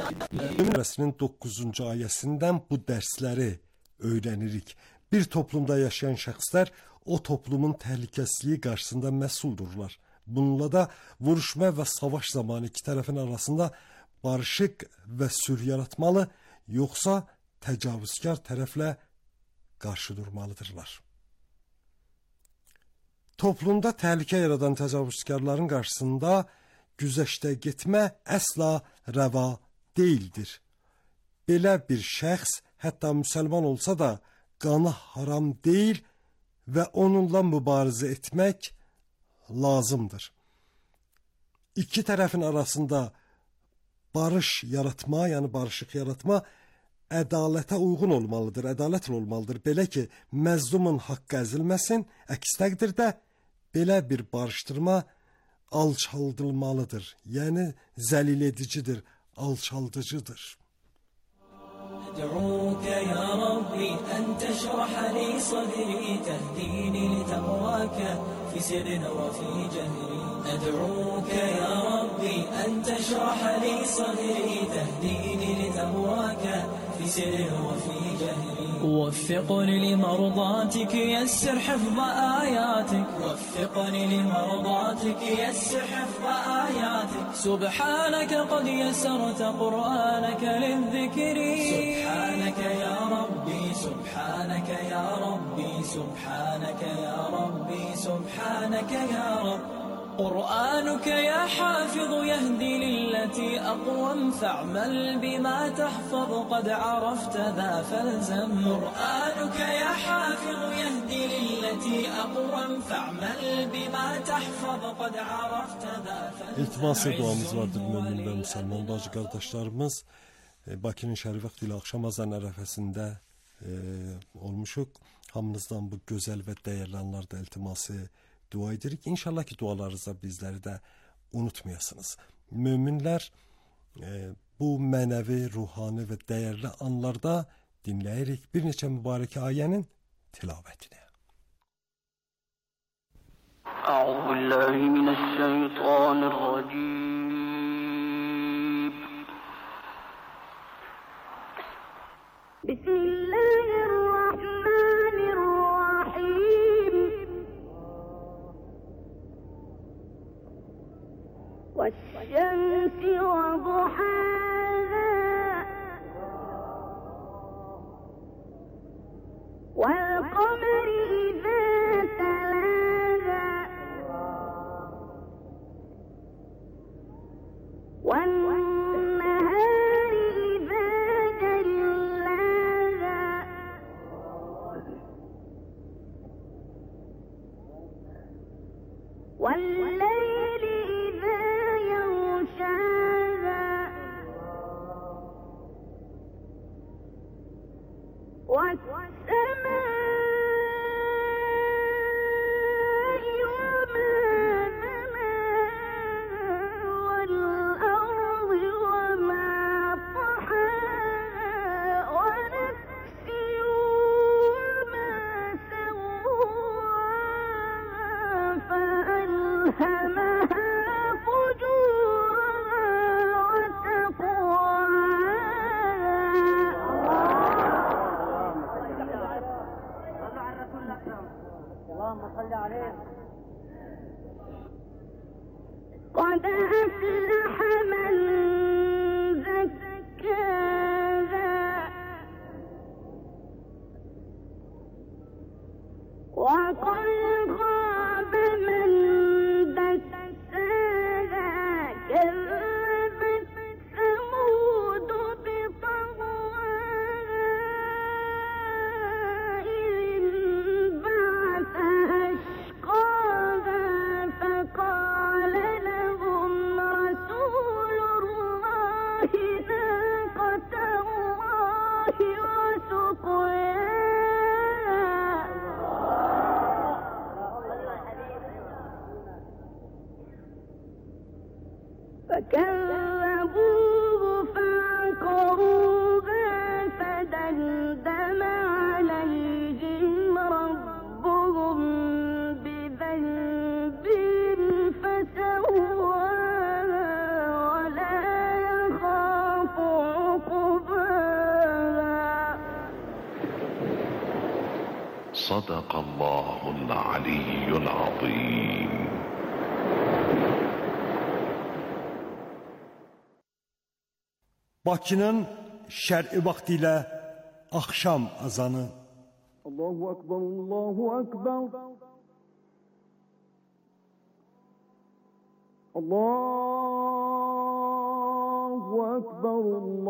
Surəsinin 9-cu ayəsindən bu dərsləri öyrənirik. Bir toplumda yaşayan şəxslər o toplumun təhlükəsizliyi qarşısında məsuldurlar. Bununla da vuruşma və savaş zamanı iki tərəfin arasında barışıq və sülh yaratmalı, yoxsa təcavüzkar tərəflə qarşı durmalıdırlar. Toplumda təhlükə yaradan təcavüzkarların qarşısında güzəştə getmə əsla rəva deyildir. Belə bir şəxs hətta müsəlman olsa da qanı haram deyil və onunla mübarizə etmək lazımdır. İki tərəfin arasında barış yaratma, yəni barışıq yaratma ədalətə uyğun olmalıdır, ədalətlə olmalıdır. Belə ki, məzlumun haqqı əzilməsin, əks təqdirdə belə bir barışdırma alçaldılmalıdır. Yəni zəlil edicidir, alçaldıcıdır. أدعوك يا ربي أن تشرح لي صدري تهديني لتقواك في سر وفي جهري أدعوك يا ربي أن تشرح لي صدري تهديني لتقواك في سر وفي جهري وفقني لمرضاتك يسر حفظ آياتك وفقني لمرضاتك يسر حفظ آياتك سبحانك قد يسرت قرآنك للذكر سبحانك يا ربي سبحانك يا ربي سبحانك يا ربي سبحانك يا رب قرآنك يا حافظ يهدي للتي أقوم فاعمل بما تحفظ قد عرفت ذا فالزم قرآنك يا حافظ يهدي للتي أقوم فاعمل بما تحفظ قد عرفت ذا فالزم İltiması duamız vardır mümin və müsəlman bacı qardaşlarımız. Bakının şərif vaxtı ilə axşam azan ərəfəsində olmuşuq. Hamınızdan bu gözəl və dəyərli anlarda iltiması dua edirik. İnşallah ki dualarınızda bizləri də unutmayasınız. Möminlər bu mənəvi, ruhani və dəyərli anlarda dinləyirik bir neçə mübarək ayənin tilavətini. Euzubillahimineşşeytanirracim. Bismillahirrahmanirrahim. والشمس وضحاها والقمر إذا تلاها والنهار إذا جلاها والليل إذا يغشاها والسماء وما بناها والأرض وما طحاها ونفس وما سواها فألهمها فجورها وتقواها اللهم صل عليه قد أفلح من زكاها وقد خاب من دساها كذبت ثمود بطغواها إذ انبعث أشقاها فقال لهم رسول الله ناقة الله وسقياها فكذبوه فعقروها فدمدم عليهم ربهم بذنبهم فسواها ولا يخاف صدق الله العلي العظيم. Bakının şər'i vaxtı ilə axşam azanı. Allahu Akbar, Allahu Akbar. Allahu Akbar,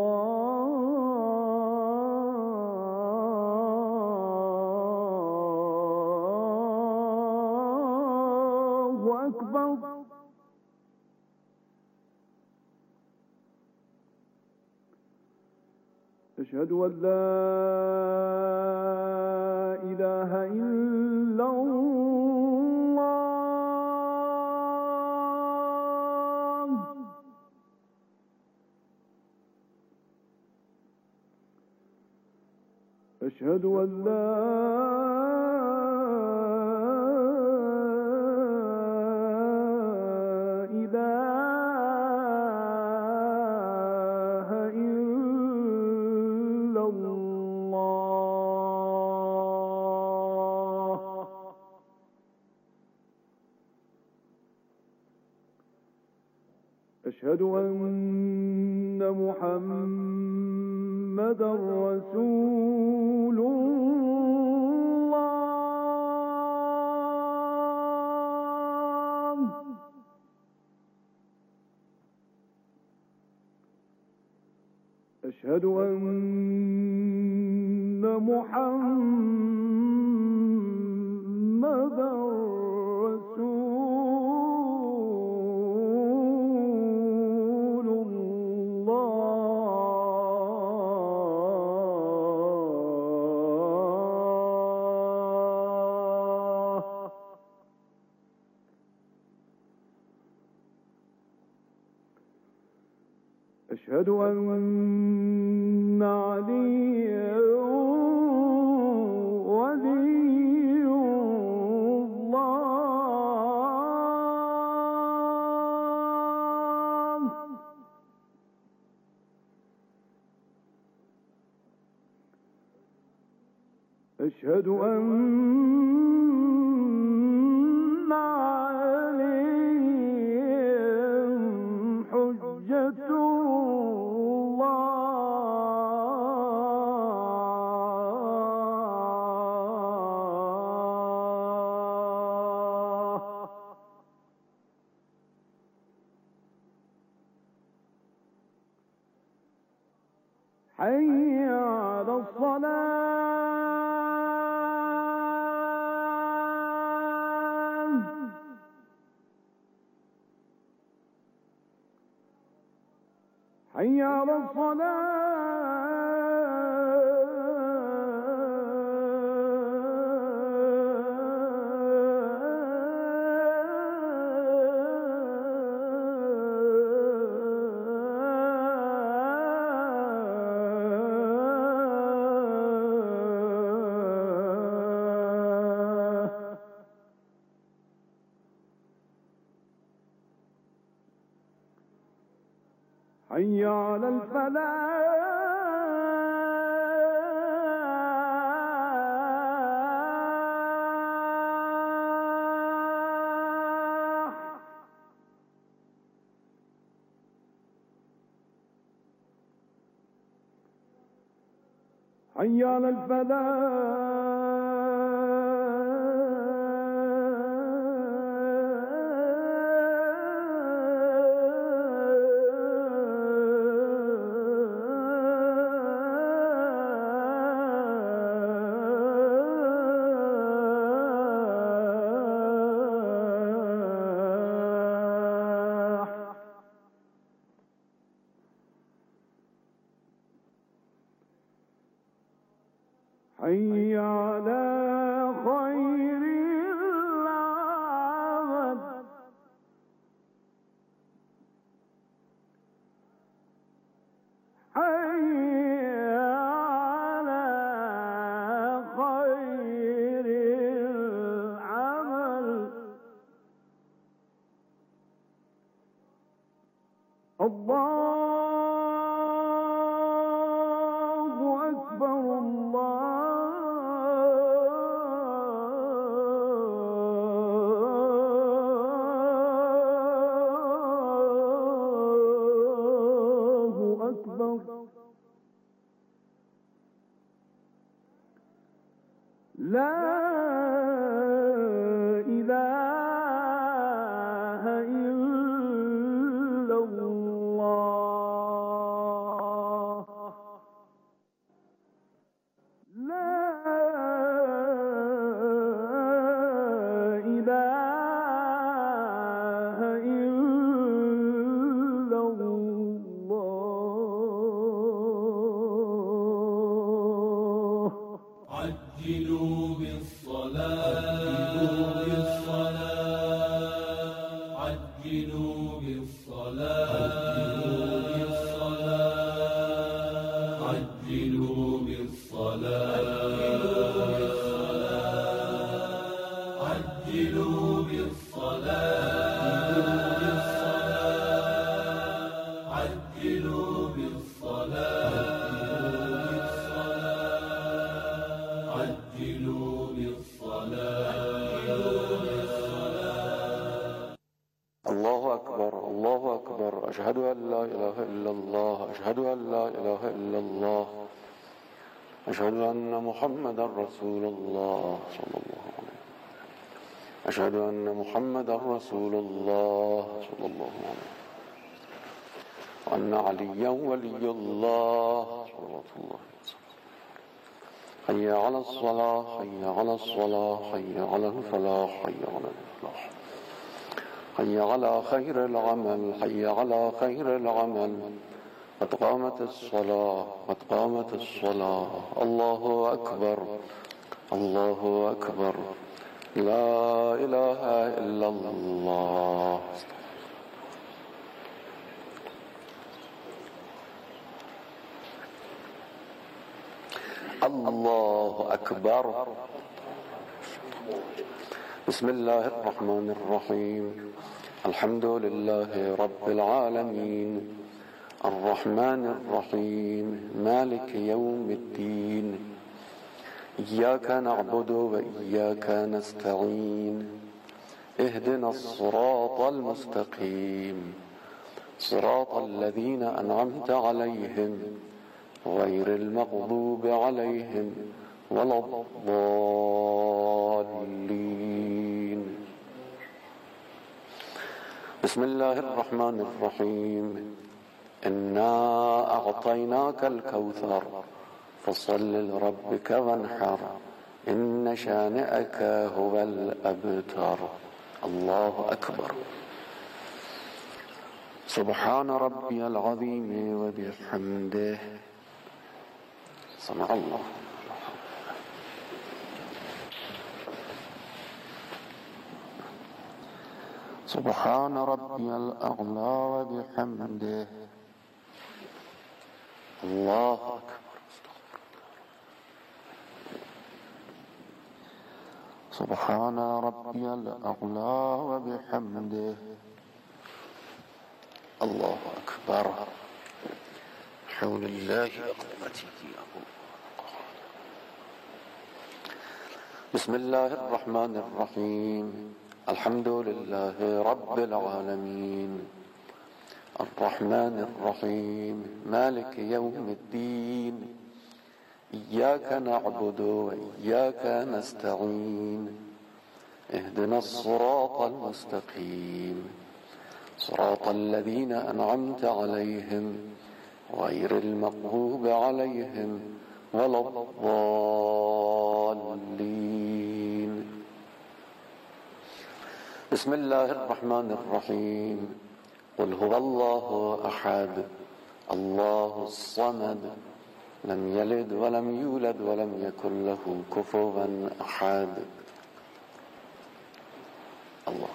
Allahu Akbar. أشهد أن لا إله إلا الله. أشهد أن لا أشهد أن محمدًا رسول الله. أشهد أن محمدًا أشهد أن عليا ولي الله. أشهد أن عليهم حجة حي على الصلاة. حي على حي على الفلاح. حي على حي على خير العمل. حي على خير العمل. الله أكبر، الله أكبر لا إله إلا الله لا إله إلا الله عجلوا بالصلاة عجلوا بالصلاة عجلوا بالصلاة عجلوا بالصلاة عجلوا بالصلاة عجلوا بالصلاة. الله أكبر الله أكبر أشهد أن لا إله إلا الله أشهد أن لا إله إلا الله أشهد أن محمدا رسول الله صلى الله عليه وسلم أشهد أن محمدا رسول الله صلى الله عليه وسلم وأن عليا ولي الله صلى الله عليه وسلم حي على الصلاة حي على الصلاة حي على الفلاح حي على الفلاح حي على خير العمل حي على خير العمل قد قامت الصلاة قد قامت الصلاة الله أكبر الله أكبر لا إله إلا الله الله أكبر بسم الله الرحمن الرحيم الحمد لله رب العالمين الرحمن الرحيم مالك يوم الدين إياك نعبد وإياك نستعين اهدنا الصراط المستقيم صراط الذين أنعمت عليهم غير المغضوب عليهم ولا الضالين بسم الله الرحمن الرحيم إنا أعطيناك الكوثر فصل لربك وانحر إن شانئك هو الأبتر الله أكبر سبحان ربي العظيم وبحمده سمع الله سبحان ربي الأعلى وبحمده الله أكبر سبحان ربي الأعلى وبحمده الله أكبر حول الله وقوته بسم الله الرحمن الرحيم الحمد لله رب العالمين الرحمن الرحيم مالك يوم الدين إياك نعبد وإياك نستعين اهدنا الصراط المستقيم صراط الذين أنعمت عليهم غير المغضوب عليهم ولا الضالين بسم الله الرحمن الرحيم قل هو الله أحد الله الصمد لم يلد ولم يولد ولم يكن له كفوا أحد الله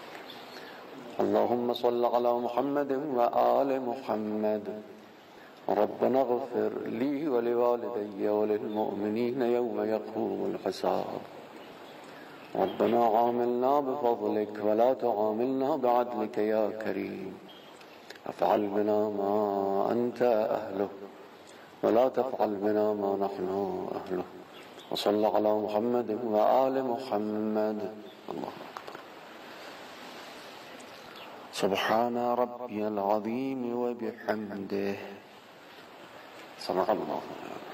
اللهم صل على محمد وآل محمد ربنا اغفر لي ولوالدي وللمؤمنين يوم يقوم الحساب ربنا عاملنا بفضلك ولا تعاملنا بعدلك يا كريم افعل بنا ما أنت أهله ولا تفعل بنا ما نحن أهله وصل على محمد وآل محمد الله أكبر سبحان ربي العظيم وبحمده صدق الله.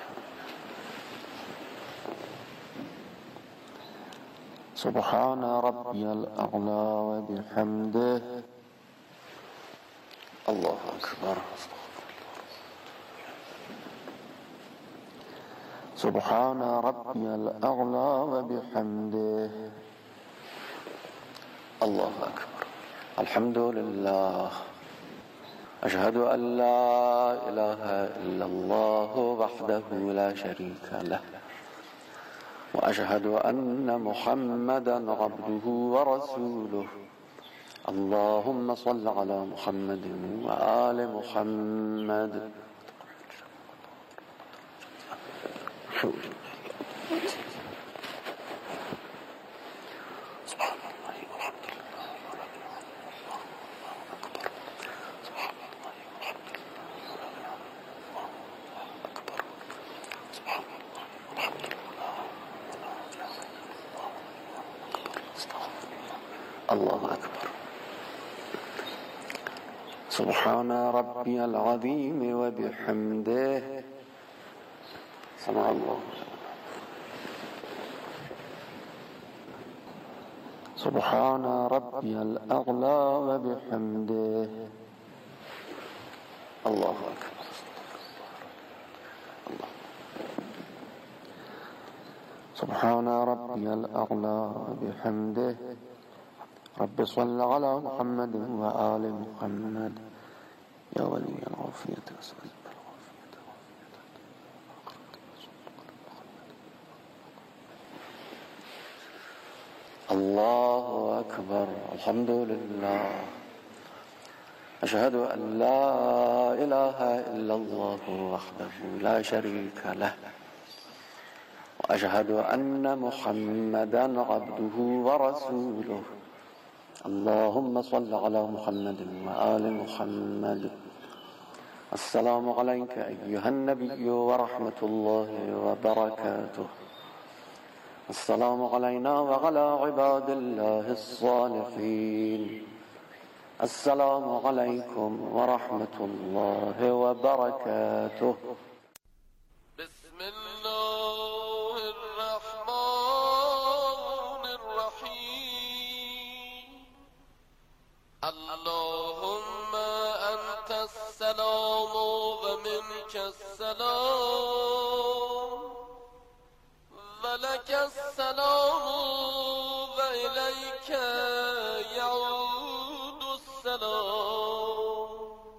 سبحان ربي الأعلى وبحمده. الله أكبر. سبحان ربي الأعلى وبحمده. الله أكبر. الحمد لله. أشهد أن لا إله إلا الله وحده لا شريك له، وأشهد أن محمدا عبده ورسوله. اللهم صل على محمد وآل محمد. الله أكبر. سبحان ربي العظيم وبحمده. سمع الله. سبحان ربي الأعلى وبحمده. الله أكبر. الله. سبحان ربي الأعلى وبحمده. رب صل على محمد وآل محمد يا ولي العافية وسلم. الله أكبر. الحمد لله. أشهد أن لا إله إلا الله وحده لا شريك له، وأشهد أن محمدا عبده ورسوله. اللهم صل على محمد وآل محمد. السلام عليك أيها النبي ورحمة الله وبركاته. السلام علينا وعلى عباد الله الصالحين. السلام عليكم ورحمة الله وبركاته. بسم الله الرحمن الرحيم. اللهم أنت السلام ومنك السلام، ولك السلام وإليك يعود السلام.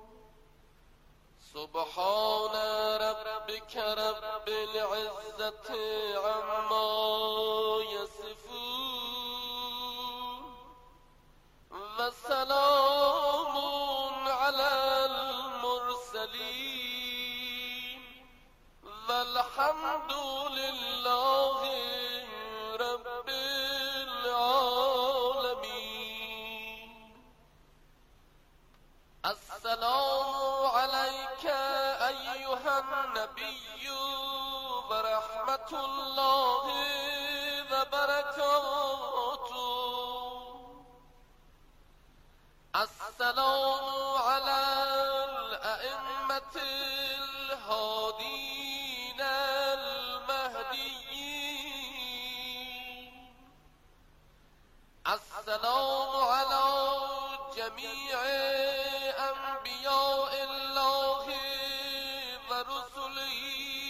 سبحان ربك رب العزة عما يصفون، وسلام على المرسلين، والحمد لله رب العالمين. السلام عليك أيها النبي ورحمة الله وبركاته. السلام على الأئمة الهادين المهديين. السلام على جميع أنبياء الله ورسله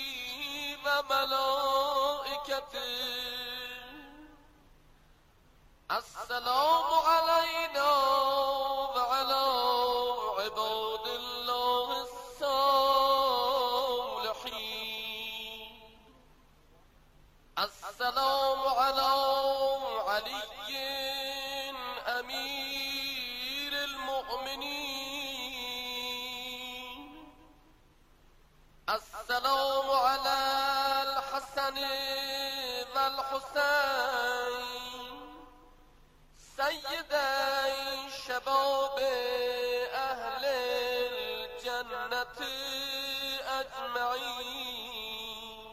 وملائكته. السلام علينا وعلى عباد الله الصالحين. السلام على علي أمير المؤمنين. السلام على الحسن والحسين سيدي شباب أهل الجنة أجمعين.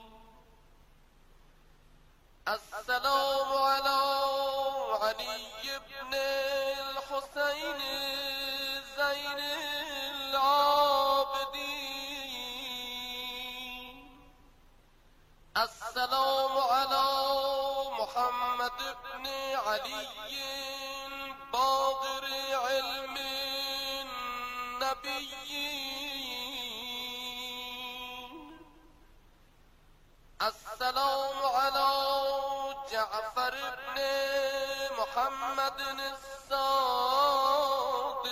السلام على علي بن الحسين زين العابدين. السلام على محمد بن علي باقر علم النبيين. السلام على جعفر بن محمد الصادق.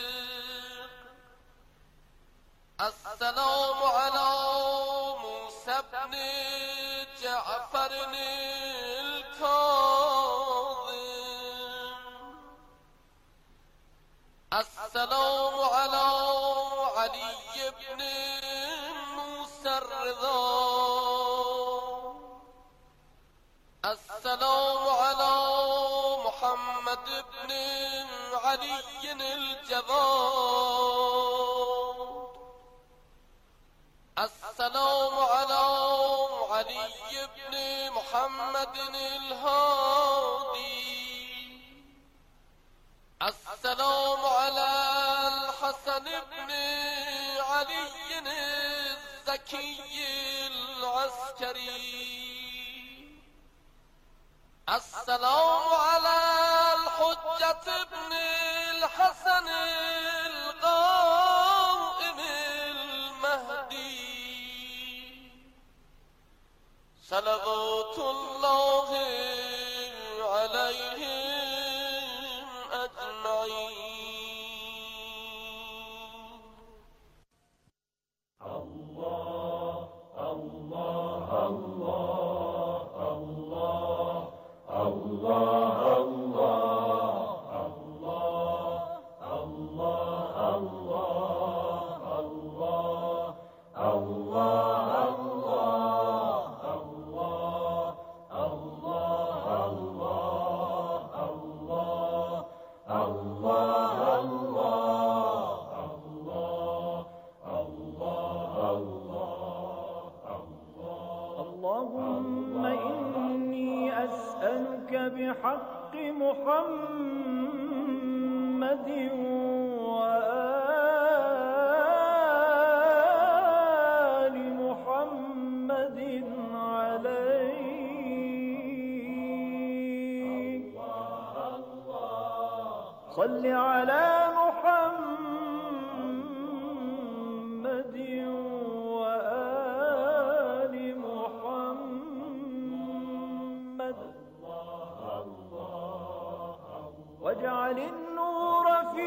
السلام على موسى بن جعفر الكاظم. السلام على علي بن موسى الرضا. السلام على محمد بن علي الجواد. السلام على علي بن محمد الهادي. السلام على الحسن بن علي الزكي العسكري. السلام على الحجة بن الحسن القائم المهدي. صلوات الله عليهم أجمعين. اللهم إني أسألك بحق محمد وآل محمد عليك. صل على محمد وآل محمد. واجعل النور في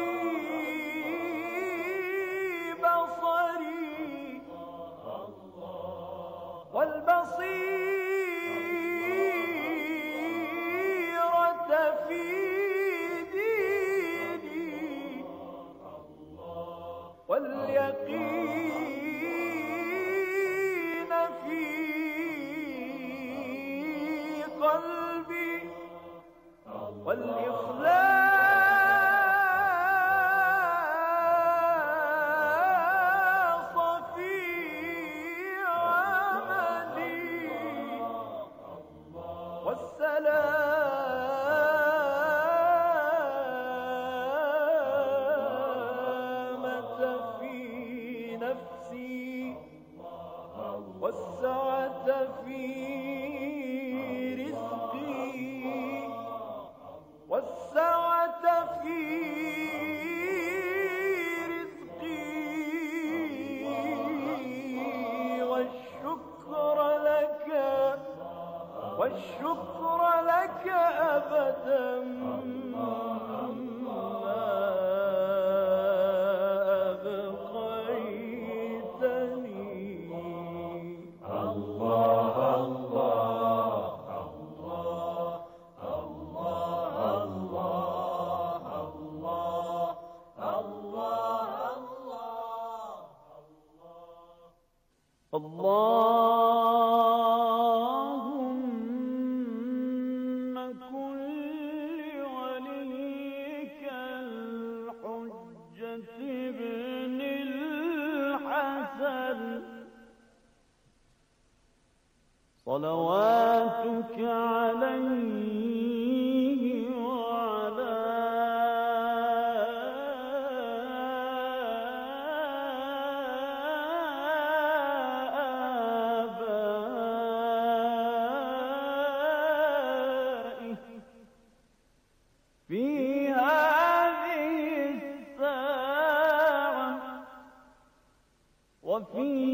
بصري والبصيرة في ديني واليقين في قلبي والإخلاص في عملي والسلامة في نفسي والسعة في رزقي والسعة في رزقي والشكر لك أبدا ما أبقيتني. الله الله اللهم كن لوليك الحجة ابن الحسن صلواتك عليه وعلى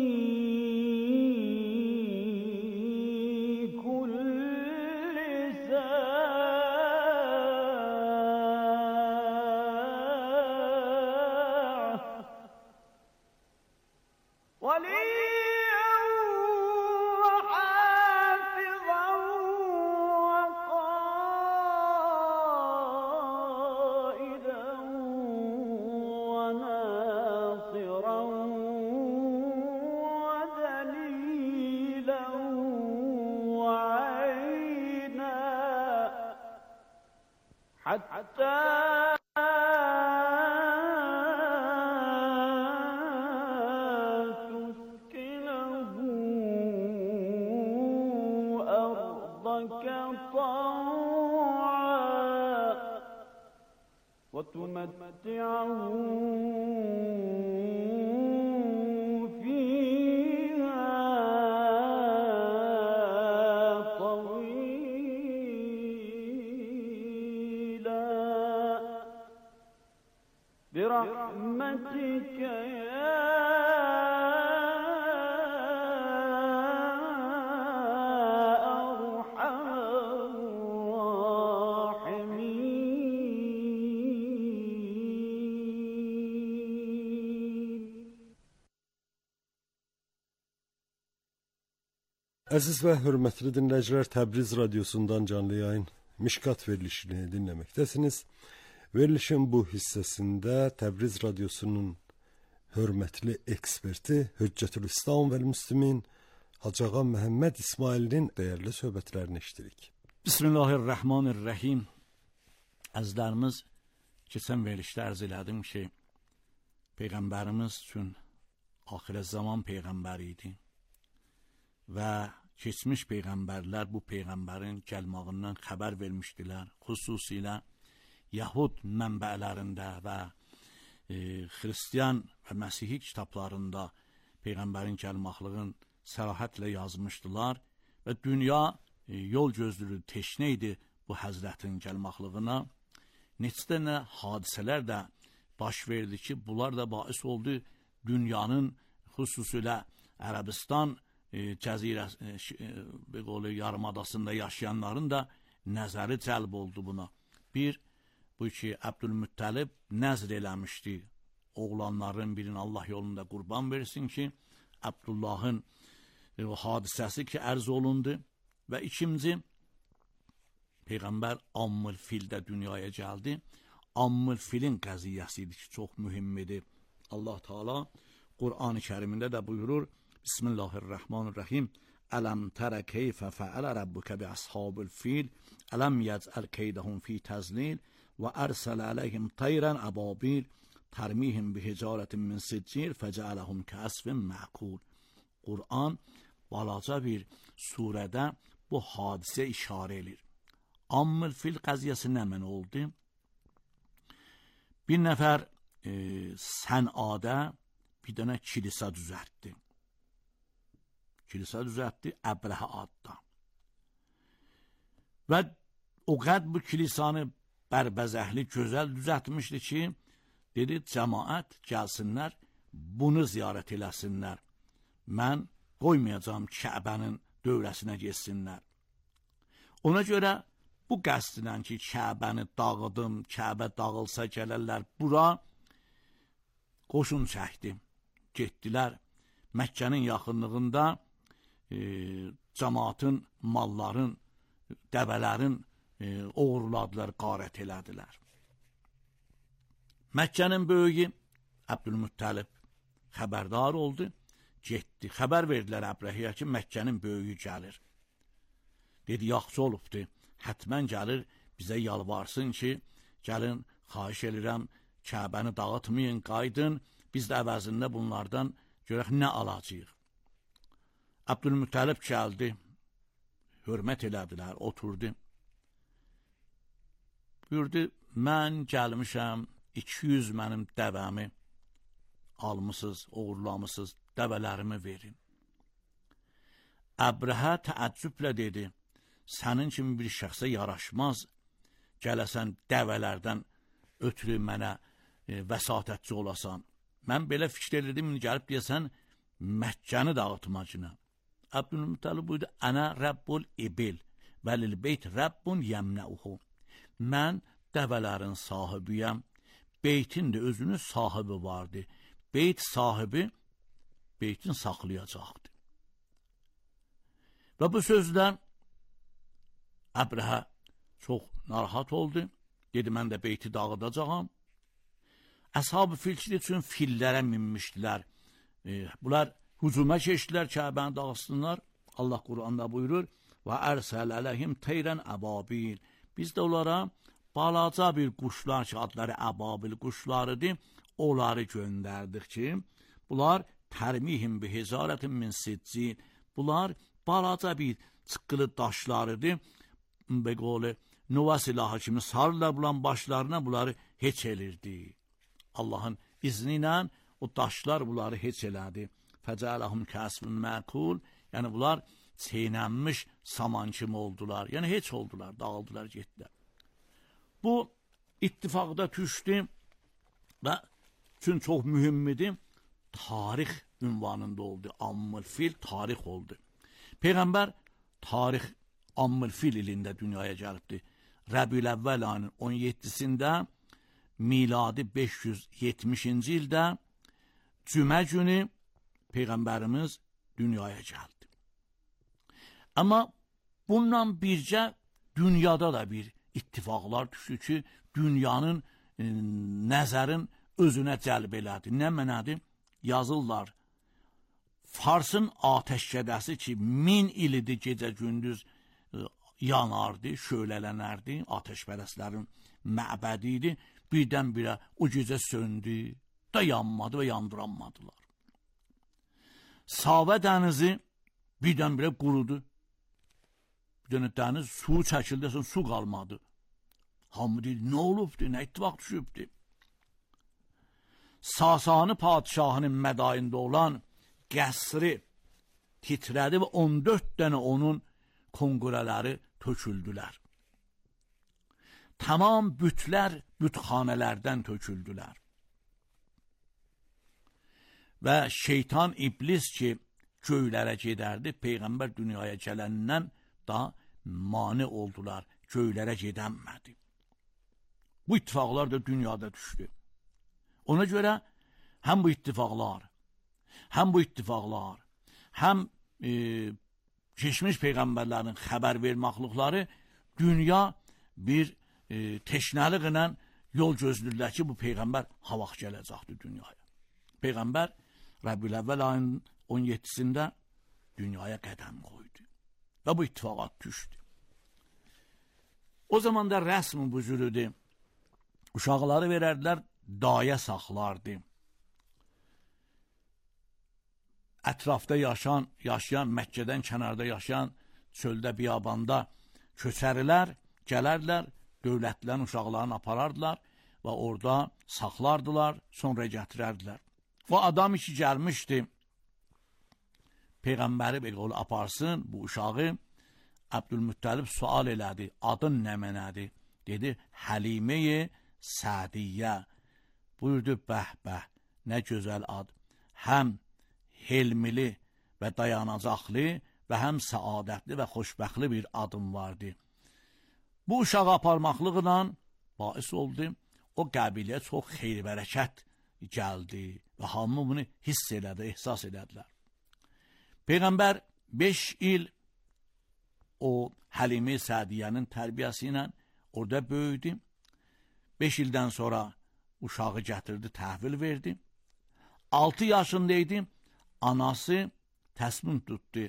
كل ساعة وليا وحافظا وقائدا وناصرا ودليلا وعينا حتى تسكنه أرضك طوعا وتمتعه فيها طويلا برحمتك يا أرحم الراحمين. Əziz və hörmətli dinləyicilər, Təbriz radiosundan canlı yayın Mişkat verilişini dinləməkdəsiniz. Verilişin bu hissəsində Təbriz radiosunun hörmətli eksperti Hüccətül-İslam və Müslimin Hacı Ağa Məhəmməd İsmailin dəyərli söhbətlərini eşidirik. Bismillahirrahmanirrahim. Əzizlərimiz, keçən verilişdə ərz elədim ki, Peyğəmbərimiz üçün axirət zaman Peyğəmbəri idi və keçmiş Peyğəmbərlər bu Peyğəmbərin gəlmağından xəbər vermişdilər. Xüsusilə Yahud mənbələrində və Xristiyan və Məsihi kitablarında Peyğəmbərin gəlmaqlığın sərahətlə yazmışdılar və dünya yol gözlürü teşnə idi bu Həzrətin gəlmaqlığına. Neçə dənə hadisələr də baş verdi ki, bunlar da bais oldu dünyanın, xüsusilə Ərəbistan yarımadasında yaşayanların da nəzəri cəlb oldu buna. Bir, bu ki, Əbdülmüttəlib nəzr eləmişdi, oğlanların birini Allah yolunda qurban versin ki, Abdullahın hadisəsi ki, ərz olundu və ikinci, Peyğəmbər Ammül Fildə dünyaya gəldi. Ammül Filin qəziyyəsi idi ki, çox mühimmidir. Allah Teala Qur'an-ı Kərimində də buyurur, Bismillahirrahmanirrahim. Ələm tərə keyfə fəələ rəbbükə bi əshabül fil, ələm yəcəl keydəhum fi təzlil və ərsələ ələyhim tayrən əbabil, tərmihim bi hicarətin min siccil fəcələhum kəsfin məqul. Qur'an balaca bir surədə bu hadisə işarə edir. Ammül Fil qəziyyəsi nə mən oldu? Bir nəfər Sənada bir dənə kilisə düzəltdi. Kilisə düzəltdi Əbrəhə adda. Və o qəd bu kilisanı bərbəzəhli, gözəl düzəltmişdi ki, dedi, cəmaət gəlsinlər, bunu ziyarət eləsinlər. Mən qoymayacam Kəbənin dövrəsinə geçsinlər. Ona görə bu qəsdlə ki, Kəbəni dağıdım, Kəbə dağılsa gələrlər bura, qoşun çəkdi. Getdilər Məkkənin yaxınlığında cəmaatın, malların, dəvələrin oğurladılar, qarət elədilər. Məkkənin böyüyü Əbdülmüttəlib xəbərdar oldu, getdi. Xəbər verdilər Əbrəhəyə ki, Məkkənin böyüyü gəlir. Dedi, yaxşı olubdu, hətmən gəlir, bizə yalvarsın ki, gəlin, xahiş edirəm, Kəbəni dağıtmayın, qaydın, biz də əvəzində bunlardan görək nə alacağıq. Əbdülmüttəlib gəldi, hörmət elədilər, oturdu. Buyurdu, mən gəlmişəm, 200 mənim dəvəmi almışsınız, uğurlamışsınız, dəvələrimi verin. Əbrəhə təəccüblə dedi, sənin kimi bir şəxsə yaraşmaz, gələsən dəvələrdən ötürü mənə vəsatətçi olasan. Mən belə fikir edirdim, gəlib deyəsən, Məkkəni dağıtmacına. Əbdülmüttəlib buyurdu, Ənə Rəbbul İbil və lil beyt Rəbbun yəmnəuhu. Mən dəvələrin sahibiyəm, beytin də özünün sahibi vardı. Beyt sahibi beytin saxlayacaqdı. Və bu sözdən Əbrəhə çox narahat oldu. Dedi, mən də beyti dağıdacağam. Əshab-ı Filçli üçün fillərə minmişdilər. Bunlar hücuma keçdilər, Kəbəni dağıtsınlar. Allah Quranda buyurur, və ərsəl ələhim teyrən əbabil. Biz də onlara balaca bir quşlar ki, adları əbabil quşlarıdır, onları göndərdik ki, bunlar tərmihim bi hezarətin min siccin. Bunlar balaca bir çıqqılı daşlarıdır. Be qolu nüva silahı kimi sarırlar bulan başlarına, bunları heç elirdi. Allahın izni ilə o daşlar bunları heç elədi. Fəcələhum kəsbun məkul. Yəni bunlar çeynənmiş saman kimi oldular. Yəni heç oldular, dağıldılar, getdilər. Bu ittifaqda düşdü və üçün çox mühümmidir. Tarix ünvanında oldu. Ammül fil tarix oldu. Peyğəmbər tarix Ammül fil ilində dünyaya gəlibdi. Rəbiül əvvəl ayının 17-sində miladi 570-ci ildə cümə günü Peyğəmbərimiz dünyaya gəldi. Amma bundan bircə dünyada da bir ittifaqlar düşdü ki, dünyanın nəzərin özünə cəlb elədi. Nə mənədir? Yazırlar. Farsın atəşkədəsi ki, 1000 il idi gecə gündüz yanardı, şölələnərdi, atəşpərəslərin məbədi idi. Birdən-birə o gecə söndü, da yanmadı və yandıranmadılar. Savə dənizi birdən-birə qurudu. Bir dənə dəniz su çəkildi, su qalmadı. Hamı deyil, nə olubdu, nə ittifaq düşübdü? Sasani padişahının mədayində olan qəsri titrədi və 14 dənə onun konqurələri töküldülər. Tamam bütlər bütxanələrdən töküldülər. Və şeytan iblis ki, göylərə gedərdi, Peyğəmbər dünyaya gələndən da mane oldular, göylərə gedənmədi. Bu ittifaqlar da dünyada düşdü. Ona görə həm bu ittifaqlar, həm keçmiş Peyğəmbərlərin xəbər verməklıqları dünya bir teşnəlik ilə yol gözlürlər ki, bu Peyğəmbər ha vaxt gələcəkdir dünyaya. Peyğəmbər Rəbiül əvvəl ayının 17-sində dünyaya qədəm qoydu və bu ittifaqat düşdü. O zaman da rəsm bu cürüdür. Uşaqları verərdilər, dayə saxlardı. Ətrafda yaşayan, Məkkədən kənarda yaşayan, çöldə, biyabanda köçərilər, gələrlər, dövlətlərin uşaqlarını aparardılar və orada saxlardılar, sonra gətirərdilər. O adam ki gəlmişdi, Peyğəmbəri belə aparsın, bu uşağı Əbdülmüttəlib sual elədi, adın nə mənədir? Dedi, Həliməyi Sədiyyə. Buyurdu, bəh, nə gözəl ad. Həm helmili və dayanacaqlı və həm səadətli və xoşbəxtli bir adım vardı. Bu uşağı aparmaqlıqla bais oldu, o qəbiləyə çox xeyr-bərəkət gəldi və hamı bunu hiss elədi, ehsas elədilər. Peyğəmbər 5 il o Həlimə Sədiyyənin tərbiyəsi ilə orada böyüdü. 5 ildən sonra uşağı gətirdi, təhvil verdi. 6 yaşındaydı, anası təsmin tutdu.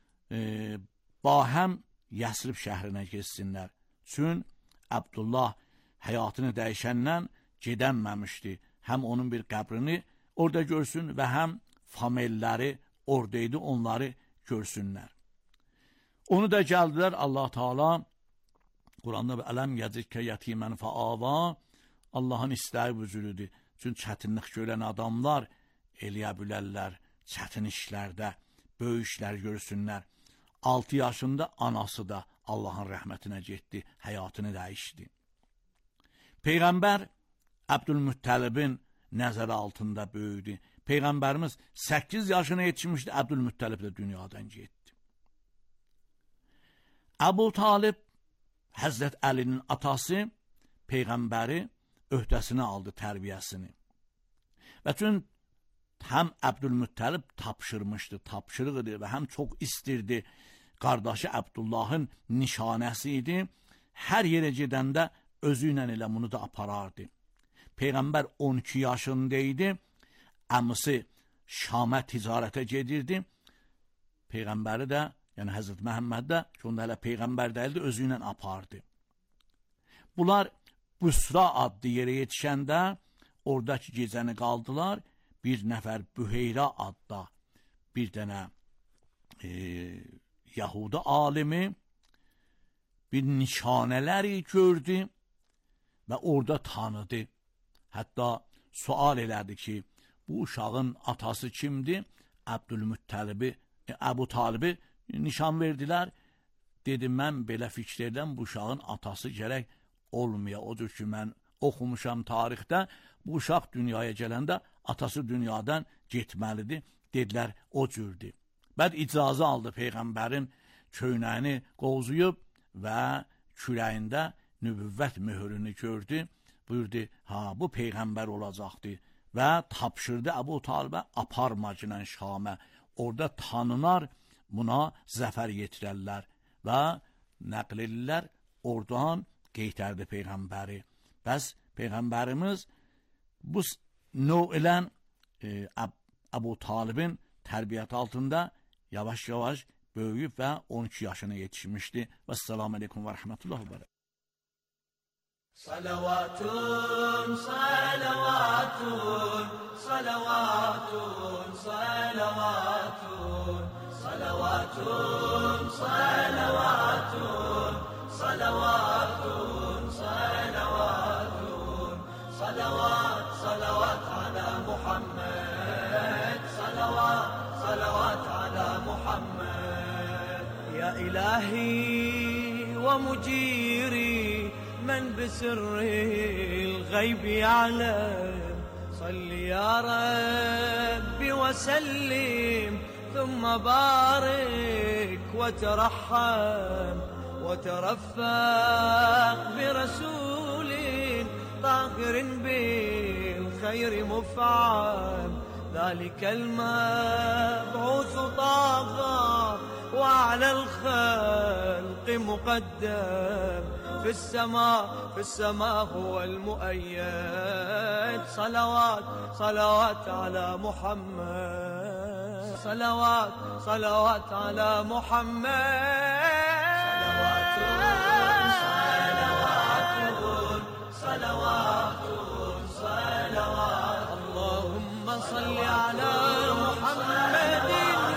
Bahəm Yəsrib şəhrinə keçsinlər. Çün Abdullah həyatını dəyişəndən gedənməmişdi. Həm onun bir qəbrini orada görsün və həm familləri oradaydı, onları görsünlər. Onu da gəldilər, Allah Teala Quranda ələm yəcikə yətimən fəava, Allahın istəyi vücudüdür. Çünki çətinlik görən adamlar eləyə bilərlər, çətin işlərdə, böyük işlər görsünlər. 6 yaşında anası da Allahın rəhmətinə getdi, həyatını dəyişdi. Peyğəmbər Əbdülmüttəlibin nəzəri altında böyüdü. Peyğəmbərimiz 8 yaşına yetişmişdi, Əbdülmüttəlib də dünyadan getdi. Əbu Talib, Həzrət Əlinin atası, Peyğəmbəri öhdəsinə aldı tərbiyəsini. Və çünki həm Əbdülmüttəlib tapşırmışdı, tapşırıq idi və həm çox istirdi. Qardaşı Əbdullahın nişanəsi idi. Hər yerə gedəndə özü ilə elə bunu da aparardı. Peyğəmbər 12 yaşında idi. Əmisi Şamə ticarətə gedirdi. Peyğəmbəri də, yəni Həzrət Məhəmməd də, ki onda hələ Peyğəmbər dəyildi, özü ilə apardı. Bunlar Busra adlı yerə yetişəndə oradakı gecəni qaldılar. Bir nəfər Büheyrə adda bir dənə Yahudi alimi bir nişanələri gördü və orada tanıdı. Hətta sual elədi ki, bu uşağın atası kimdir? Əbdülmüttəlibi, Əbu Talibi nişan verdilər. Dedi, mən belə fikir edirəm, bu uşağın atası gərək olmaya. Odur ki, mən oxumuşam tarixdə, bu uşaq dünyaya gələndə atası dünyadan getməlidir. Dedilər, o cürdür. Bəd icazə aldı Peyğəmbərin köynəyini qovzuyub və kürəyində nübüvvət mühürünü gördü. Buyurdu, bu Peyğəmbər olacaqdı və tapşırdı Əbu Talibə aparmacına Şamə. Orada tanınar, buna zəfər yetirərlər və nəql edirlər, oradan qeytərdi Peyğəmbəri. Bəs Peyğəmbərimiz bu növ ilə Əbu Talibin tərbiyyəti altında yavaş-yavaş böyüyüb və 12 yaşına yetişmişdi. Və selamun aleyküm və rəhmətullahi və bərəkətuhu. Salavatun, salavatun, salavatun, salavatun, salavatun, salavatun, salavatun, salavatun, salavat, salavat ala Muhammed, salavat, salavat ala Muhammed. Ya ilahi wa mujiri من بسر الغيب يعلم صل يا ربي وسلم ثم بارك وترحم وترفق برسول طاهر بالخير مفعم ذلك المبعوث طاغى وعلى الخلق مقدم في السماء هو المؤيد صلوات صلوات على محمد صلوات صلوات على محمد صلوات صلوات اللهم صل على محمد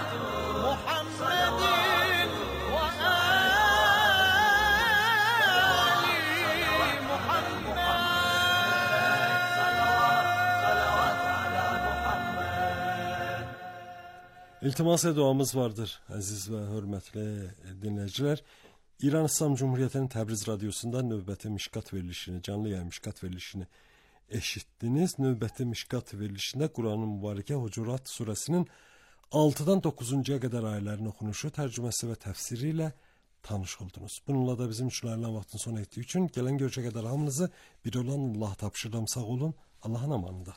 İltimas duamız vardır, əziz və hörmətli dinləyicilər. İran İslam Cumhuriyyətinin Təbriz Radiosunda növbəti Mişkat verilişini, canlı yayım Mişkat verilişini eşitdiniz. Növbəti Mişkat verilişində Quran-ı Mübarəkə Hucurat surəsinin 6-dan 9-cuya qədər ayələrin oxunuşu, tərcüməsi və təfsiri ilə tanış oldunuz. Bununla da bizim üçün ayrılan vaxtın sona etdiyi üçün gələn görüşə qədər hamınızı bir olan Allah tapşırıram, sağ olun, Allahın amanında.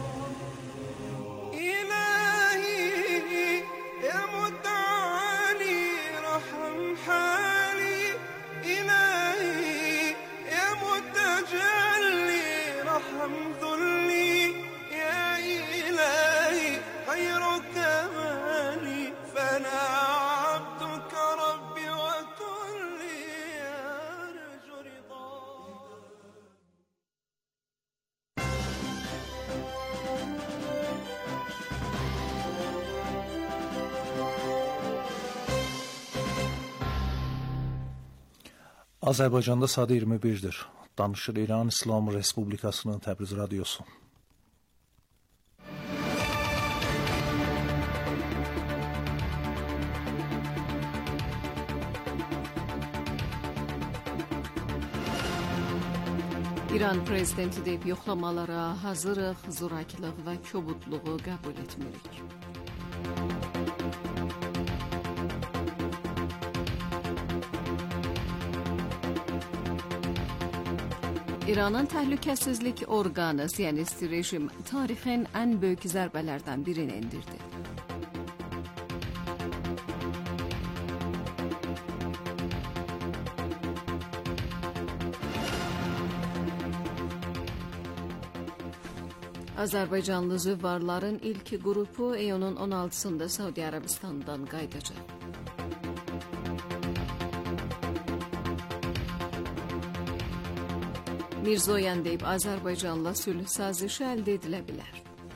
إلهي يا متعالي Azərbaycanda saat 21-dir. Danışır İran İslam Respublikasının Təbriz radiosu. İran prezidenti deyib yoxlamalara hazırıq, zorakılıq və kobudluğu qəbul etmirik. İranın təhlükəsizlik orqanı, Siyonist rejim, tarixin ən böyük zərbələrdən birini endirdi. Azərbaycanlı züvvarların ilk qrupu iyunun 16-sında Saudi Arabistan'dan qayıdacaq. Mirzoyan deyib Azərbaycanla sülh sazişi əldə edilə bilər.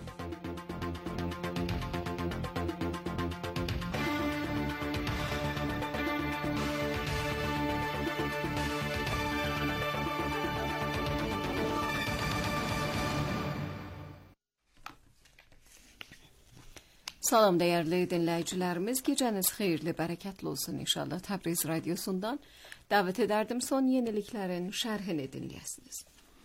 Salam dəyərli dinləyicilərimiz, gecəniz xeyirli, bərəkətli olsun inşallah. Təbriz radiosundan dəvət edərdim son yeniliklərin şərhini dinləyəsiniz.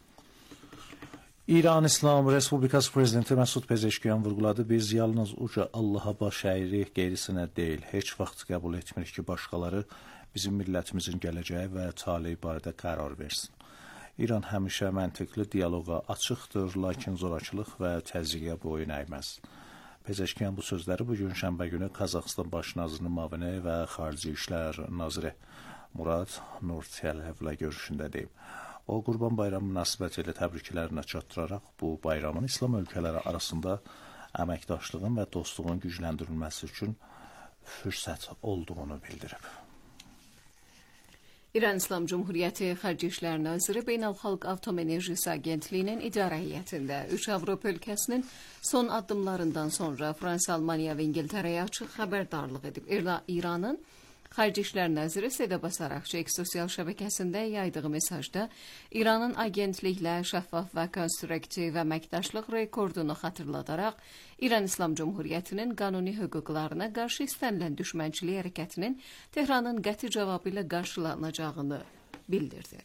İran İslam Respublikası Prezidenti Məsud Pezeşkiyan vurğuladı, biz yalnız uca Allaha baş əyirik, qeyrisinə deyil. Heç vaxt qəbul etmirik ki, başqaları bizim millətimizin gələcəyi və taleyi barədə qərar versin. İran həmişə məntiqli diyaloqa açıqdır, lakin zorakılıq və təzyiqə boyun əyməz. Pezeşkiyan bu sözləri bugün şənbə günü Qazaxıstan baş nazirinin müavini və xarici işlər naziri Murad Nurtiyevlə görüşündə deyib. O, Qurban Bayramı münasibəti ilə təbriklərini çatdıraraq bu bayramın İslam ölkələri arasında əməkdaşlığın və dostluğun gücləndirilməsi üçün fürsət olduğunu bildirib. İran İslam Cumhuriyyəti Xarici İşlər Naziri Beynəlxalq Atom Enerjisi Agentliyinin idarə heyətində 3 Avropa ölkəsinin son addımlarından sonra Fransa, Almaniya və İngiltərəyə açıq xəbərdarlıq edib. İranın Xarici İşlər Naziri Seda Basaraqçı sosial şəbəkəsində yaydığı mesajda İranın agentliklə şəffaf və konstruktiv əməkdaşlıq rekordunu xatırladaraq İran İslam Cumhuriyyətinin qanuni hüquqlarına qarşı istənilən düşmənçilik hərəkətinin Tehranın qəti cavabı ilə qarşılanacağını bildirdi.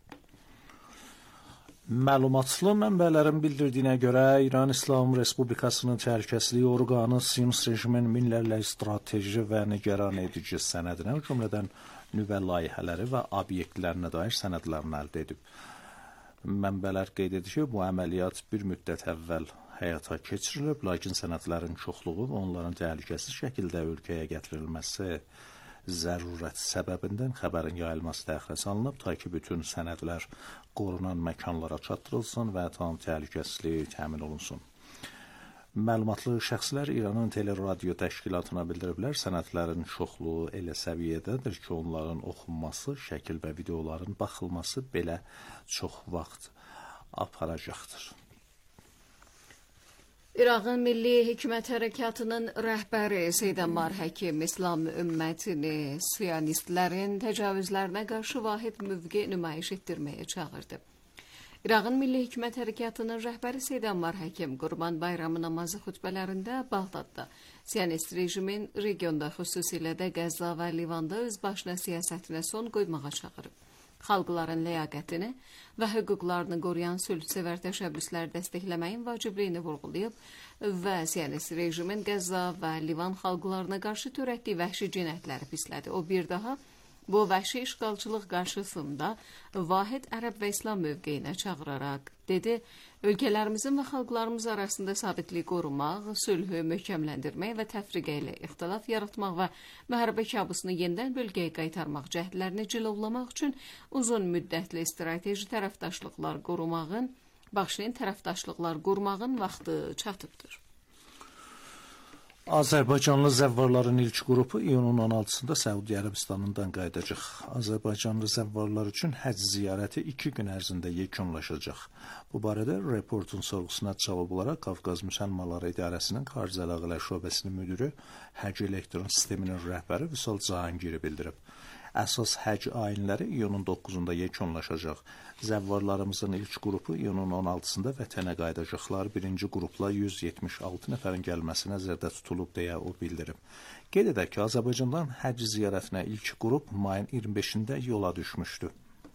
Məlumatlı mənbələrin bildirdiyinə görə İran İslam Respublikasının təhlükəsizlik orqanı Siyonist rejimin minlərlə strateji və nigaran edici sənədinə, o cümlədən nüvə layihələri və obyektlərinə dair sənədlərini əldə edib. Mənbələr qeyd edir ki, bu əməliyyat bir müddət əvvəl həyata keçirilib, lakin sənədlərin çoxluğu və onların təhlükəsiz şəkildə ölkəyə gətirilməsi zərurət səbəbindən xəbərin yayılması təxirə salınıb, ta ki bütün sənədlər qorunan məkanlara çatdırılsın və tam təhlükəsizlik təmin olunsun. Məlumatlı şəxslər İranın teleradio təşkilatına bildiriblər, sənədlərin çoxluğu elə səviyyədədir ki, onların oxunması, şəkil və videoların baxılması belə çox vaxt aparacaqdır. İraqın Milli Hikmət Hərəkatının rəhbəri Seyid Əmmar Həkim İslam ümmətini siyonistlərin təcavüzlərinə qarşı vahid mövqe nümayiş etdirməyə çağırdı. İraqın Milli Hikmət Hərəkatının rəhbəri Seyid Əmmar Həkim Qurban Bayramı namazı xutbələrində Bağdadda siyonist rejimin regionda, xüsusilə də Qəzza və Livanda özbaşına siyasətinə son qoymağa çağırıb. Xalqların ləyaqətini və hüquqlarını qoruyan sülhsevər təşəbbüslər dəstəkləməyin vacibliyini vurğulayıb və siyonist rejimin Qəzza və Livan xalqlarına qarşı törətdiyi vəhşi cinayətləri pislədi. O bir daha bu vəhşi işğalçılıq qarşısında vahid ərəb və İslam mövqeyinə çağıraraq dedi, ölkələrimizin və xalqlarımız arasında sabitliyi qorumaq, sülhü möhkəmləndirmək və təfriqə ilə ixtilaf yaratmaq və müharibə kabusunu yenidən bölgəyə qaytarmaq cəhdlərini cilovlamaq üçün uzun müddətli strateji tərəfdaşlıqlar qurmağın vaxtı çatıbdır. Azərbaycanlı zəvvarların ilk qrupu iyunun 16-sında Səudiyyə Ərəbistanından qayıdacaq. Azərbaycanlı zəvvarlar üçün həcc ziyarəti 2 gün ərzində yekunlaşacaq. Bu barədə reportun sorğusuna cavab olaraq Qafqaz Müsəlmanları İdarəsinin Xarici Əlaqələr Şöbəsinin müdiri, həcc elektron sisteminin rəhbəri Vüsal Cahangiri bildirib. Əsas həc ayinləri iyunun 9-da yekunlaşacaq. Zəvvarlarımızın ilk qrupu iyunun 16-sında vətənə qayıdacaqlar. Birinci qrupla 176 nəfərin gəlməsi nəzərdə tutulub deyə o bildirib. Qeyd edək ki, Azərbaycandan həc ziyarətinə ilk qrup mayın 25-də yola düşmüşdü.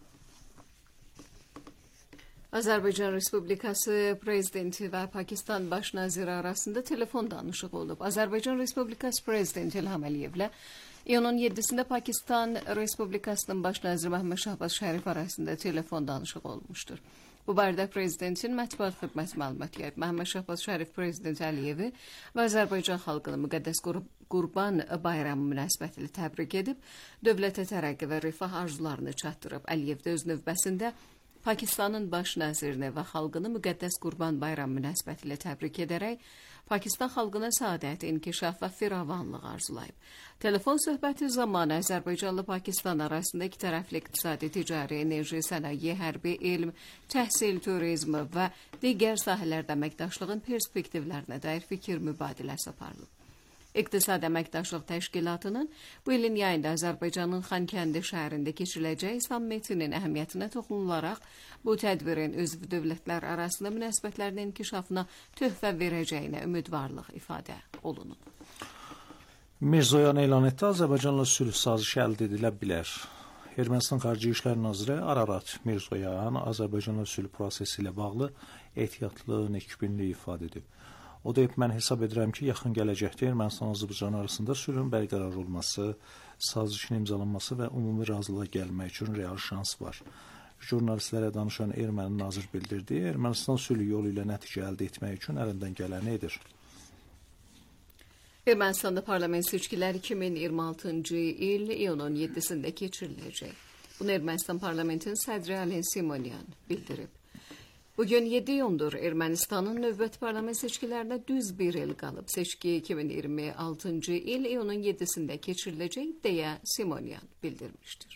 Azərbaycan Respublikası Prezidenti və Pakistan Baş naziri arasında telefon danışığı olub. Azərbaycan Respublikası Prezidenti İlham Əliyevlə iyunun 7-sində Pakistan Respublikasının Baş naziri Məhəmməd Şahbaz Şərif arasında telefon danışığı olmuşdur. Bu barədə Prezidentin mətbuat xidməti məlumat yayıb. Məhəmməd Şahbaz Şərif Prezident Əliyevi və Azərbaycan xalqını müqəddəs Qurban bayramı münasibətilə təbrik edib, dövlətə tərəqqi və rifah arzularını çatdırıb. Əliyev də öz növbəsində Pakistanın baş nazirini və xalqını müqəddəs Qurban bayramı münasibətilə təbrik edərək, Pakistan xalqına səadət, inkişaf və firavanlıq arzulayıb. Telefon söhbəti zamanı Azərbaycanla Pakistan arasında iki tərəfli iqtisadi, ticari, enerji, sənaye, hərbi, elm, təhsil, turizm və digər sahələrdə əməkdaşlığın perspektivlərinə dair fikir mübadiləsi aparılıb. İqtisadi Əməkdaşlıq Təşkilatının bu ilin yayında Azərbaycanın Xankəndi şəhərində keçiriləcək sammitinin əhəmiyyətinə toxunularaq, bu tədbirin üzv dövlətlər arasında münasibətlərin inkişafına töhfə verəcəyinə ümidvarlıq ifadə olunub. Mirzoyan elan etdi, Azərbaycanla sülh sazişi əldə edilə bilər. Ermənistan Xarici İşlər Naziri Ararat Mirzoyan Azərbaycanla sülh prosesi ilə bağlı ehtiyatlı, nikbinlik ifadə edib. O deyib, mən hesab edirəm ki, yaxın gələcəkdə Ermənistan-Azərbaycan arasında sülhün bərqərar olması, sazişin imzalanması və ümumi razılığa gəlmək üçün real şans var. Jurnalistlərə danışan erməni nazir bildirdi, Ermənistan sülh yolu ilə nəticə əldə etmək üçün əlindən gələni edir. Ermənistanda parlament seçkiləri 2026-cı il iyunun 7-sində keçiriləcək. Bunu Ermənistan parlamentin sədri Alen Simonyan bildirib. Bugün 7 iyundur. Ermənistanın növbəti parlament seçkilərinə düz bir il qalıb. Seçki 2026-cı il iyunun 7-sində keçiriləcək deyə Simonyan bildirmişdir.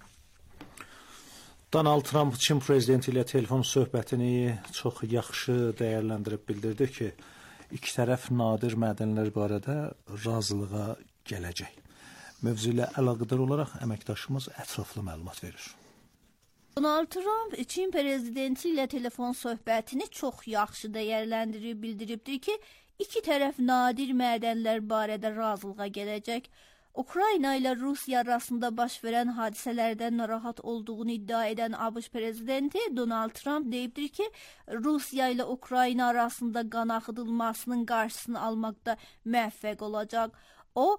Donald Trump Çin prezidenti ilə telefon söhbətini çox yaxşı dəyərləndirib bildirdi ki, iki tərəf nadir mədənlər barədə razılığa gələcək. Mövzu ilə əlaqədar olaraq əməkdaşımız ətraflı məlumat verir. Donald Trump Çin prezidenti ilə telefon söhbətini çox yaxşı dəyərləndirib bildiribdir ki, iki tərəf nadir mədənlər barədə razılığa gələcək. Ukrayna ilə Rusiya arasında baş verən hadisələrdən narahat olduğunu iddia edən ABŞ prezidenti Donald Trump deyibdir ki, Rusiya ilə Ukrayna arasında qan axıdılmasının qarşısını almaqda müvəffəq olacaq. O,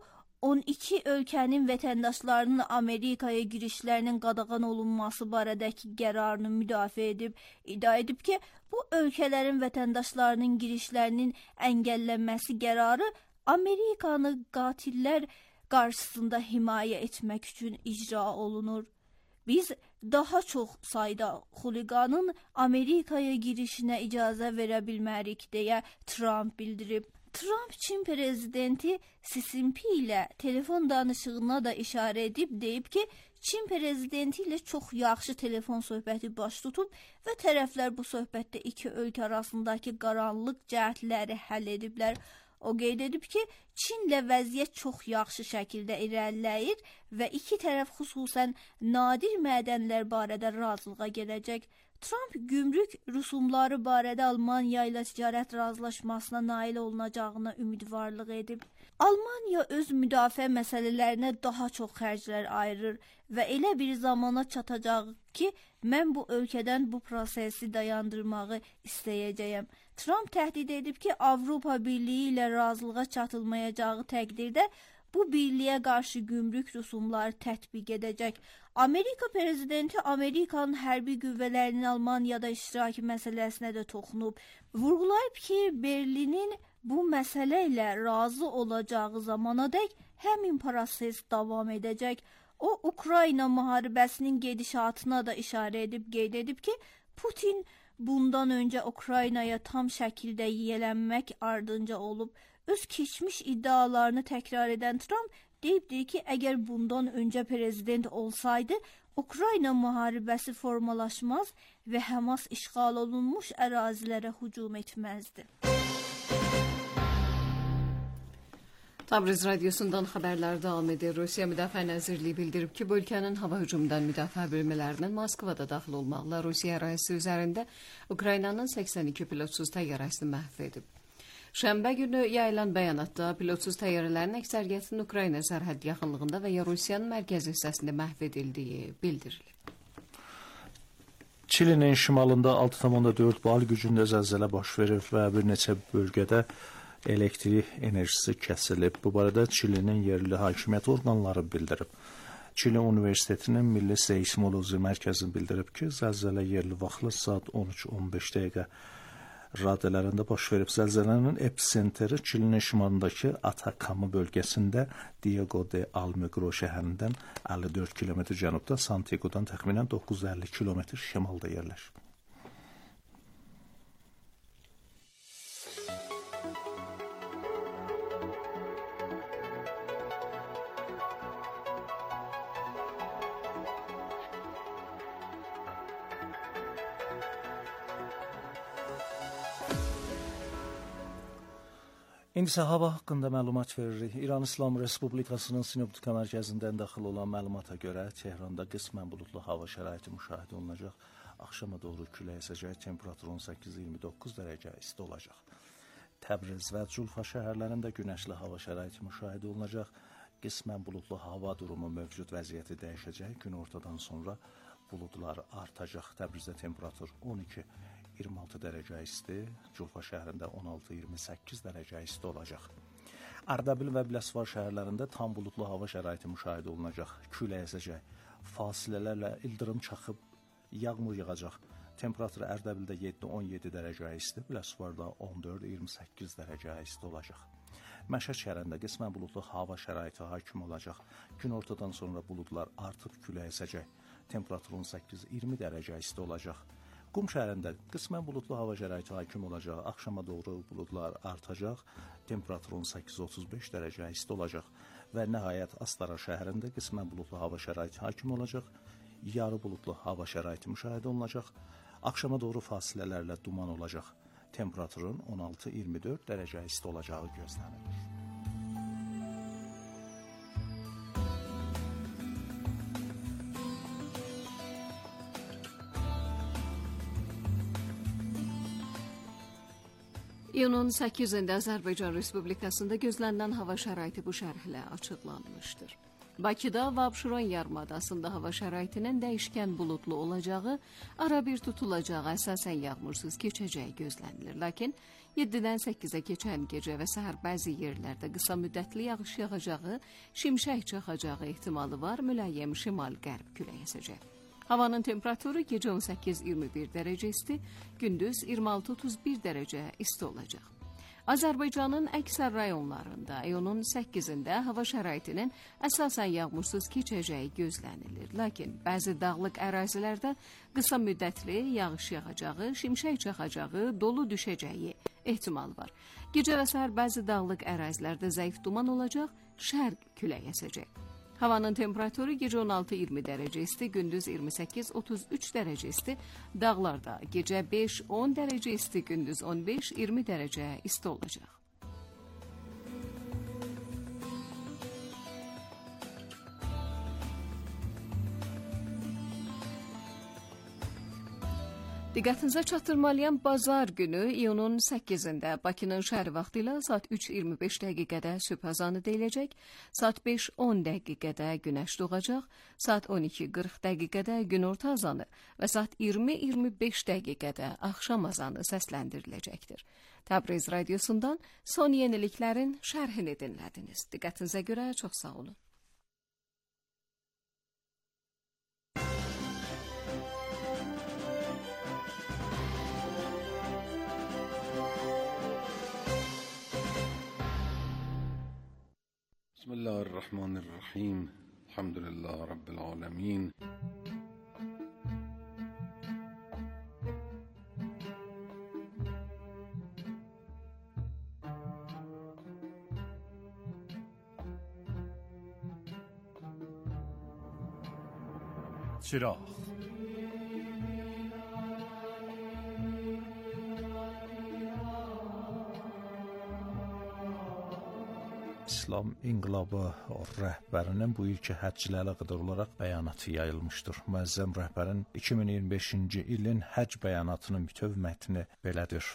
12 ölkənin vətəndaşlarının Amerikaya girişlərinin qadağan olunması barədəki qərarını müdafiə edib, iddia edib ki, bu ölkələrin vətəndaşlarının girişlərinin əngəllənməsi qərarı Amerikanı qatillər qarşısında himayə etmək üçün icra olunur. Biz daha çox sayda xuliqanın Amerikaya girişinə icazə verə bilmərik deyə Trump bildirib. Trump Çin prezidenti Xi Jinping ilə telefon danışığına da işarə edib, deyib ki, Çin prezidenti ilə çox yaxşı telefon söhbəti baş tutub və tərəflər bu söhbətdə iki ölkə arasındakı qaranlıq cəhətləri həll ediblər. O qeyd edib ki, Çinlə vəziyyət çox yaxşı şəkildə irəliləyir və iki tərəf xüsusən nadir mədənlər barədə razılığa gələcək. Trump gümrük rüsumları barədə Almaniya ilə ticarət razılaşmasına nail olunacağına ümidvarlıq edib. Almaniya öz müdafiə məsələlərinə daha çox xərclər ayırır və elə bir zamana çatacaq ki, mən bu ölkədən bu prosesi dayandırmağı istəyəcəyəm. Trump təhdid edib ki, Avropa Birliyi ilə razılığa çatılmayacağı təqdirdə bu birliyə qarşı gümrük rüsumları tətbiq edəcək. Amerika prezidenti Amerikanın hərbi qüvvələrinin Almaniyada iştirakı məsələsinə də toxunub. Vurğulayıb ki, Berlinin bu məsələ ilə razı olacağı zamanadək həmin proses davam edəcək. O, Ukrayna müharibəsinin gedişatına da işarə edib, qeyd edib ki, Putin bundan öncə Ukraynaya tam şəkildə yiyələnmək ardınca olub. Öz keçmiş iddialarını təkrar edən Trump deyibdir ki, əgər bundan öncə prezident olsaydı, Ukrayna müharibəsi formalaşmaz və Həmas işğal olunmuş ərazilərə hücum etməzdi. Tabriz Radyosu'ndan haberler devam edir. Rusiya Müdafiə Nazirliyi bildirib ki, bu ölkənin hava hücumundan müdafiə bölmələrinin Moskvada daxil olmaqla Rusiya ərazisi üzərində Ukraynanın 82 pilotsuz təyyarəsini məhv edib. Şənbə günü yayılan bəyanatda pilotsuz təyyarələrin əksəriyyətinin Ukrayna sərhəd yaxınlığında və ya Rusiyanın mərkəzi hissəsində məhv edildiyi bildirilib. Çilinin şimalında 6,4 bal gücündə zəlzələ baş verib və bir neçə bölgədə elektrik enerjisi kəsilib. Bu barədə Çilinin yerli hakimiyyət orqanları bildirib. Çili Universitetinin Milli Seismoloji Mərkəzi bildirib ki, zəlzələ yerli vaxtla saat 13:15 dəqiqə radələrində baş verib. Zəlzələnin epicentri Çilinin şimalındakı Atacama bölgəsində Diego de Almagro şəhərindən 54 km cənubda, Santiago'dan təxminən 950 km şimalda yerləşib. İndi isə hava haqqında məlumat veririk. İran İslam Respublikasının Sinoptika mərkəzindən daxil olan məlumata görə Tehranda qismən buludlu hava şəraiti müşahidə olunacaq. Axşama doğru külək əsəcək, temperatur 18-29 dərəcə isti olacaq. Təbriz və Culfa şəhərlərində günəşli hava şəraiti müşahidə olunacaq. Qismən buludlu hava durumu mövcud vəziyyəti dəyişəcək. Günortadan sonra buludlar artacaq. Təbrizdə temperatur 12-26 dərəcə isti, Culfa şəhərində 16-28 dərəcə isti olacaq. Ərdəbil və Biləsuvar şəhərlərində tam buludlu hava şəraiti müşahidə olunacaq. Külək əsəcək, fasilələrlə ildırım çaxıb, yağmur yağacaq. Temperatur Ərdəbildə 7-17 dərəcə isti, Biləsuvarda 14-28 dərəcə isti olacaq. Məşəd şəhərində qismən buludlu hava şəraiti hakim olacaq. Günortadan sonra buludlar artıb külək əsəcək. Temperatur 18-20 dərəcə isti olacaq. Qum şəhərində qismən buludlu hava şəraiti hakim olacaq. Axşama doğru buludlar artacaq. Temperatur 18-35 dərəcə isti olacaq. Və nəhayət Astara şəhərində qismən buludlu hava şəraiti hakim olacaq. Yarı buludlu hava şəraiti müşahidə olunacaq. Axşama doğru fasilələrlə duman olacaq. Temperaturun 16-24 dərəcə isti olacağı gözlənilir. İyunun 8-də Azərbaycan Respublikasında gözlənilən hava şəraiti bu şərhlə açıqlanmışdır. Bakıda və Abşeron yarımadasında hava şəraitinin dəyişkən buludlu olacağı, ara bir tutulacağı, əsasən yağmursuz keçəcəyi gözlənilir. Lakin 7-dən 8-ə keçən gecə və səhər bəzi yerlərdə qısa müddətli yağış yağacağı, şimşək çaxacağı ehtimalı var, müləyyəm şimal-qərb külək əsəcək. Havanın temperaturu gecə 18-21 dərəcə isti, gündüz 26-31 dərəcə isti olacaq. Azərbaycanın əksər rayonlarında iyunun 8-də hava şəraitinin əsasən yağmursuz keçəcəyi gözlənilir. Lakin bəzi dağlıq ərazilərdə qısa müddətli yağış yağacağı, şimşək çaxacağı, dolu düşəcəyi ehtimal var. Gecə və səhər bəzi dağlıq ərazilərdə zəif duman olacaq, şərq külək əsəcək. Havanın temperaturu gecə 16-20 dərəcə isti, gündüz 28-33 dərəcə isti, dağlarda gecə 5-10 dərəcə isti, gündüz 15-20 dərəcə isti olacaq. Diqqətinizə çatdırmalıyam, bazar günü iyunun 8-də Bakının şəhəri vaxtı ilə saat 3:25 dəqiqədə sübh azanı deyiləcək, saat 5:10 dəqiqədə günəş doğacaq, saat 12:40 dəqiqədə günorta azanı və saat 20:25 dəqiqədə axşam azanı səsləndiriləcəkdir. Təbriz Radyosu'ndan son yeniliklərin şərhini dinlədiniz. Diqqətinizə görə çox sağ olun. بسم الله الرحمن الرحيم الحمد لله رب العالمين چراغ İslam İnqilabı rəhbərinin bu ilki həcclə əlaqədar olaraq bəyanatı yayılmışdır. Müəzzəm rəhbərin 2025-ci ilin həcc bəyanatının bütöv mətni belədir.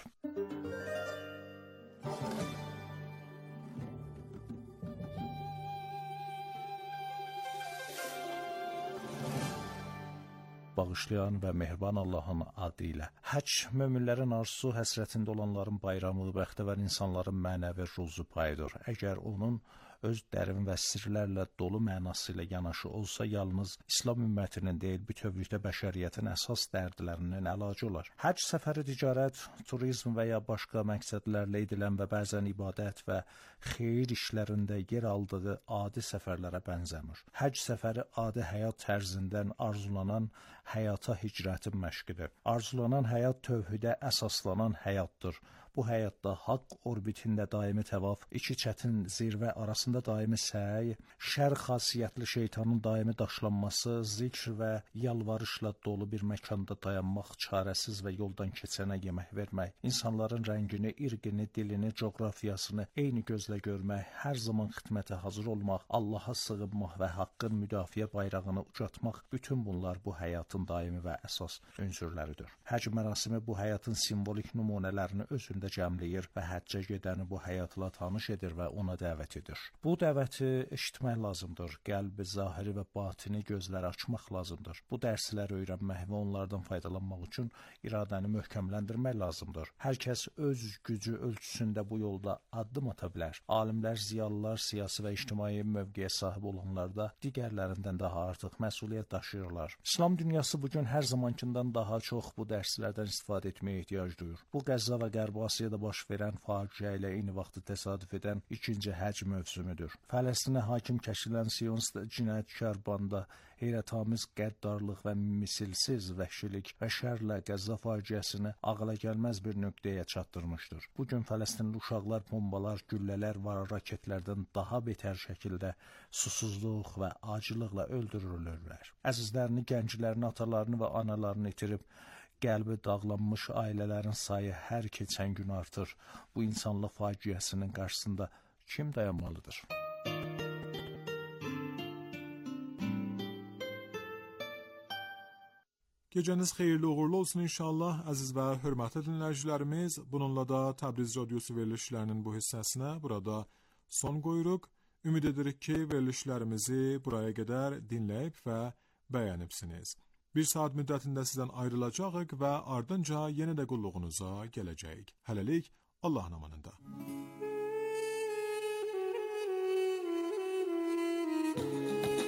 Bağışlayan və mehriban Allahın adı ilə. Həcc möminlərin arzusu, həsrətində olanların bayramı, bəxtəvər insanların mənəvi ruzu payıdır. Əgər onun öz dərin və sirlərlə dolu mənası ilə yanaşı olsa, yalnız İslam ümmətinin deyil, bütövlükdə bəşəriyyətin əsas dərdlərinin əlacı olar. Həcc səfəri ticarət, turizm və ya başqa məqsədlərlə edilən və bəzən ibadət və xeyir işlərində yer aldığı adi səfərlərə bənzəmir. Həcc səfəri adi həyat tərzindən arzulanan həyata hicrətin məşqidir. Arzulanan həyat tövhidə əsaslanan həyatdır. Bu həyatda haqq orbitində daimi təvaf, iki çətin zirvə arasında daimi səy, şər xasiyyətli şeytanın daimi daşlanması, zikr və yalvarışla dolu bir məkanda dayanmaq, çarəsiz və yoldan keçənə yemək vermək, insanların rəngini, irqini, dilini, coğrafiyasını eyni gözlə görmək, hər zaman xidmətə hazır olmaq, Allaha sığınmaq və haqqın müdafiə bayrağını ucatmaq, bütün bunlar bu həyatın daimi və əsas ünsürləridir. Həcc mərasimi bu həyatın simvolik nümunələrini özündə cəmləyir və həccə gedəni bu həyatla tanış edir və ona dəvət edir. Bu dəvəti eşitmək lazımdır. Qəlbi, zahiri və batini gözləri açmaq lazımdır. Bu dərsləri öyrənmək və onlardan faydalanmaq üçün iradəni möhkəmləndirmək lazımdır. Hər kəs öz gücü ölçüsündə bu yolda addım ata bilər. Alimlər, ziyalılar, siyasi və ictimai mövqeyə sahib olanlar da digərlərindən daha artıq məsuliyyət daşıyırlar. İslam dünyası bugün hər zamankindən daha çox bu dərslərdən istifadə etməyə ehtiyac duyur. Bu Qəzza və Qərbi Asiyada baş verən faciə ilə eyni vaxtı təsadüf edən ikinci həcc mövsümüdür. Fələstinə hakim kəşilən Siyonist cinayətkar banda heyrətamiz qəddarlıq və misilsiz vəhşilik və şərlə Qəzza faciəsini ağla gəlməz bir nöqtəyə çatdırmışdır. Bugün Fələstinli uşaqlar bombalar, güllələr və raketlərdən daha betər şəkildə susuzluq və acılıqla öldürülürlər. Əzizlərini, gənclərini, atalarını və analarını itirib qəlbi dağlanmış ailələrin sayı hər keçən gün artır. Bu insanlıq faciəsinin qarşısında kim dayanmalıdır? Gecəniz xeyirli uğurlu olsun inşallah, əziz və hörmətli dinləyicilərimiz. Bununla da Təbriz Radiosu verilişlərinin bu hissəsinə burada son qoyuruq. Ümid edirik ki, verilişlərimizi buraya qədər dinləyib və bəyənibsiniz. Bir saat müddətində sizdən ayrılacağıq və ardınca yenə də qulluğunuza gələcəyik. Hələlik Allahın amanında.